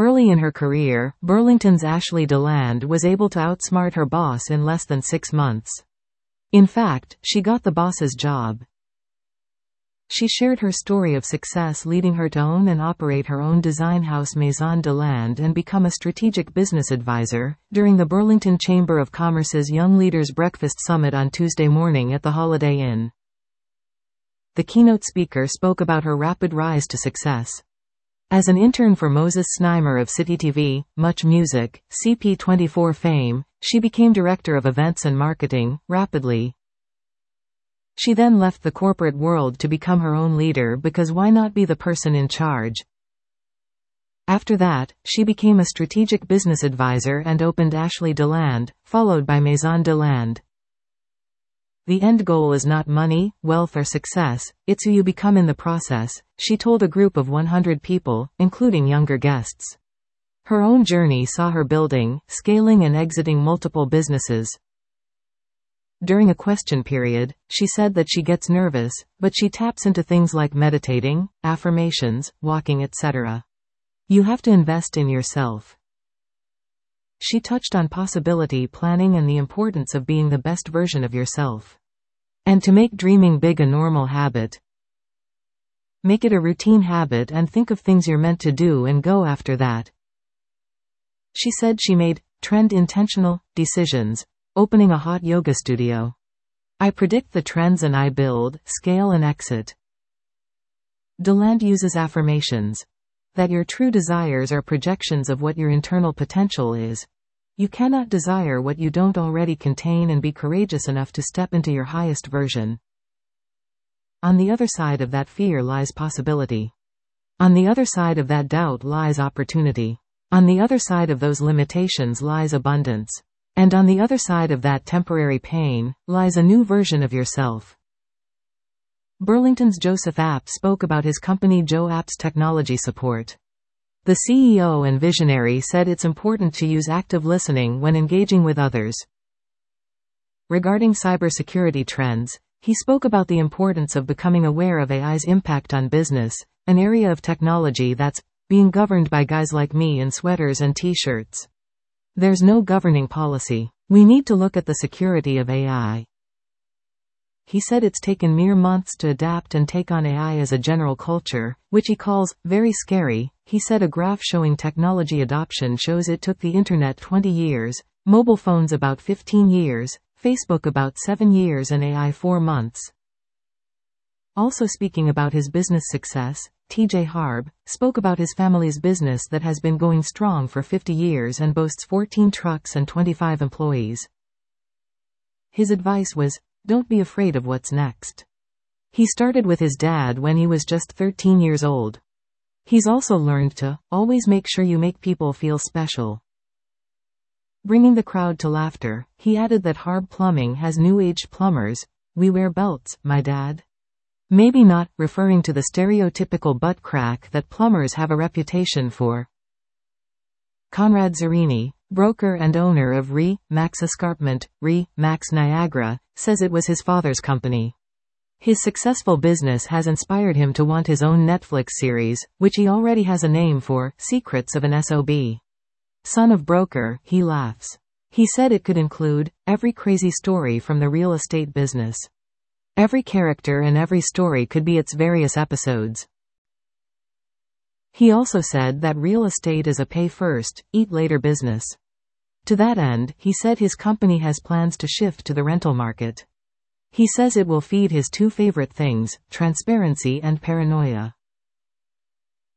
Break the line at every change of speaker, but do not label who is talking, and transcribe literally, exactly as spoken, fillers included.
Early in her career, Burlington's Ashley DeLand was able to outsmart her boss in less than six months. In fact, she got the boss's job. She shared her story of success leading her to own and operate her own design house Maison DeLand and become a strategic business advisor, during the Burlington Chamber of Commerce's Young Leaders Breakfast Summit on Tuesday morning at the Holiday Inn. The keynote speaker spoke about her rapid rise to success. As an intern for Moses Znaimer of City T V, Much Music, C P twenty-four fame, she became director of events and marketing, rapidly. She then left the corporate world to become her own leader because why not be the person in charge? After that, she became a strategic business advisor and opened Ashley DeLand, followed by Maison DeLand. The end goal is not money, wealth or success, it's who you become in the process, she told a group of one hundred people, including younger guests. Her own journey saw her building, scaling and exiting multiple businesses. During a question period, she said that she gets nervous, but she taps into things like meditating, affirmations, walking, et cetera. You have to invest in yourself. She touched on possibility planning and the importance of being the best version of yourself. And to make dreaming big a normal habit. Make it a routine habit and think of things you're meant to do and go after that. She said she made trend intentional decisions, opening a hot yoga studio. I predict the trends and I build, scale and exit. DeLand uses affirmations. That your true desires are projections of what your internal potential is. You cannot desire what you don't already contain and be courageous enough to step into your highest version. On the other side of that fear lies possibility. On the other side of that doubt lies opportunity. On the other side of those limitations lies abundance. And on the other side of that temporary pain, lies a new version of yourself. Burlington's Joseph App spoke about his company Joe App's technology support. The C E O and visionary said it's important to use active listening when engaging with others. Regarding cybersecurity trends, he spoke about the importance of becoming aware of A I's impact on business, an area of technology that's being governed by guys like me in sweaters and t-shirts. There's no governing policy. We need to look at the security of A I. He said it's taken mere months to adapt and take on A I as a general culture, which he calls very scary. He said a graph showing technology adoption shows it took the internet twenty years, mobile phones about fifteen years, Facebook about seven years and A I four months. Also speaking about his business success, T J Harb spoke about his family's business that has been going strong for fifty years and boasts fourteen trucks and twenty-five employees. His advice was, don't be afraid of what's next. He started with his dad when he was just thirteen years old. He's also learned to always make sure you make people feel special. Bringing the crowd to laughter, he added that Harb Plumbing has new-age plumbers. We wear belts, my dad. Maybe not, referring to the stereotypical butt crack that plumbers have a reputation for. Conrad Zerini, broker and owner of R E. Max Escarpment, R E. Max Niagara, says it was his father's company. His successful business has inspired him to want his own Netflix series, which he already has a name for, Secrets of an S O B. Son of broker, he laughs. He said it could include every crazy story from the real estate business. Every character and every story could be its various episodes. He also said that real estate is a pay first, eat later business. To that end, he said his company has plans to shift to the rental market. He says it will feed his two favorite things, transparency and paranoia.